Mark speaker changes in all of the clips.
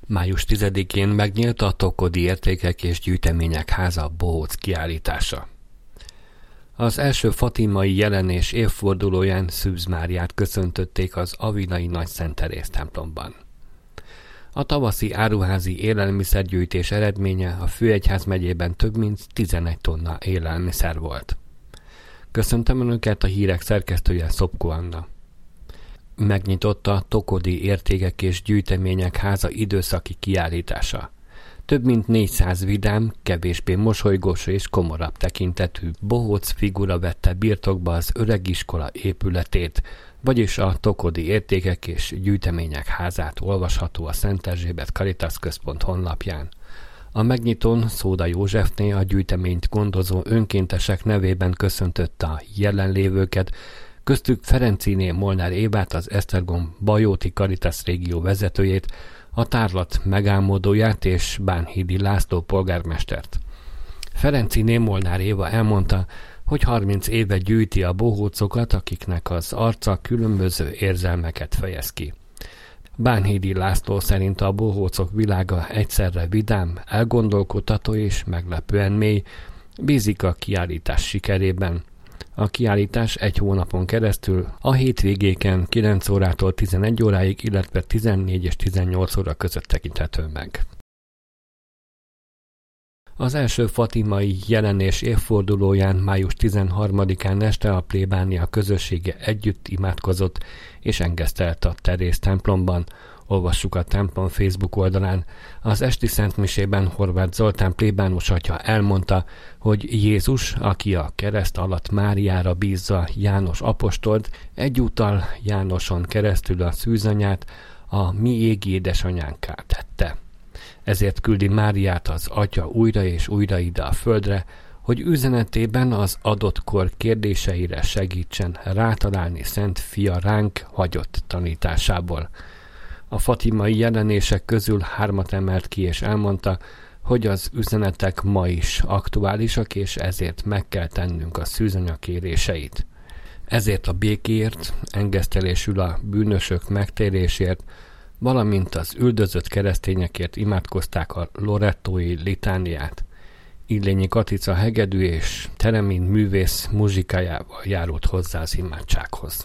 Speaker 1: Május 10-én megnyílt a Tokodi Értékek és Gyűjtemények Háza bohóc kiállítása. Az első fatimai jelenés évfordulóján Szűz Máriát köszöntötték az avilai Nagy Szent Teréz templomban. A tavaszi áruházi élelmiszergyűjtés eredménye a Főegyházmegyében több mint 11 tonna élelmiszer volt. Köszöntöm Önöket, a hírek szerkesztője Szopko Anna. Megnyitotta a Tokodi Értékek és Gyűjtemények Háza időszaki kiállítása. Több mint 400 vidám, kevésbé mosolygós és komorabb tekintetű bohóc figura vette birtokba az öregiskola épületét, vagyis a Tokodi Értékek és Gyűjtemények Házát olvasható a Szent Erzsébet Caritas Központ honlapján. A megnyitón Szóda Józsefné a gyűjteményt gondozó önkéntesek nevében köszöntötte a jelenlévőket, köztük Ferenciné Molnár Évát, az Esztergom Bajóti Caritas régió vezetőjét, a tárlat megálmodóját és Bánhidi László polgármestert. Ferenciné Molnár Éva elmondta, hogy 30 éve gyűjti a bohócokat, akiknek az arca különböző érzelmeket fejez ki. Bánhidi László szerint a bohócok világa egyszerre vidám, elgondolkodtató és meglepően mély, bízik a kiállítás sikerében. A kiállítás egy hónapon keresztül a hétvégéken 9 órától 11 óráig, illetve 14 és 18 óra között tekinthető meg. Az első fatimai jelenés évfordulóján május 13-án este a plébánia közössége együtt imádkozott és engesztelt a Teréz templomban. Olvassuk a templom Facebook oldalán. Az esti szentmisében Horváth Zoltán plébánus atya elmondta, hogy Jézus, aki a kereszt alatt Máriára bízza János apostolt, egyúttal Jánoson keresztül a szűzanyát a mi égi édesanyánká tette. Ezért küldi Máriát az atya újra és újra ide a földre, hogy üzenetében az adott kor kérdéseire segítsen rátalálni Szent Fia ránk hagyott tanításából. A fatimai jelenések közül 3 emelt ki és elmondta, hogy az üzenetek ma is aktuálisak, és ezért meg kell tennünk a szűzanya kéréseit. Ezért a békéért, engesztelésül a bűnösök megtérésért, valamint az üldözött keresztényekért imádkozták a lorettói litániát. Illényi Katica hegedű és Teremin művész muzsikájával járult hozzá az imádsághoz.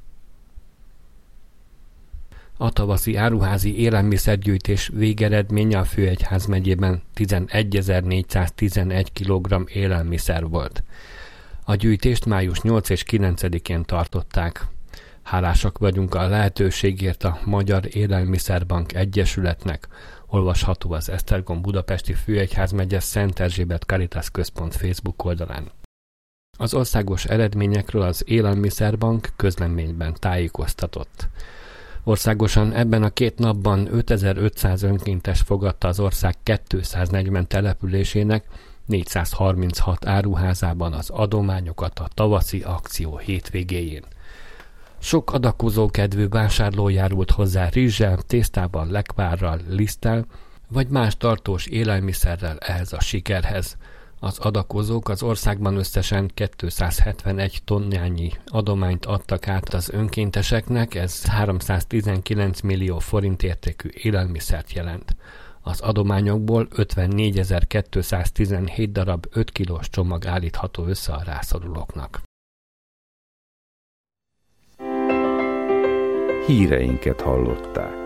Speaker 1: A tavaszi áruházi élelmiszergyűjtés végeredménye a Főegyházmegyében 11.411 kg élelmiszer volt. A gyűjtést május 8 és 9-én tartották. Hálásak vagyunk a lehetőségért a Magyar Élelmiszerbank Egyesületnek, olvasható az Esztergom Budapesti Főegyházmegye Szent Erzsébet Caritas Központ Facebook oldalán. Az országos eredményekről az Élelmiszerbank közleményben tájékoztatott. Országosan ebben a 2 napban 5500 önkéntes fogadta az ország 240 településének 436 áruházában az adományokat a tavaszi akció hétvégéjén. Sok adakozókedvű vásárló járult hozzá rizssel, tésztával, lekvárral, liszttel, vagy más tartós élelmiszerrel ehhez a sikerhez. Az adakozók az országban összesen 271 tonnányi adományt adtak át az önkénteseknek, ez 319 millió forint értékű élelmiszert jelent. Az adományokból 54.217 darab 5 kilós csomag állítható össze a rászorulóknak.
Speaker 2: Híreinket hallották.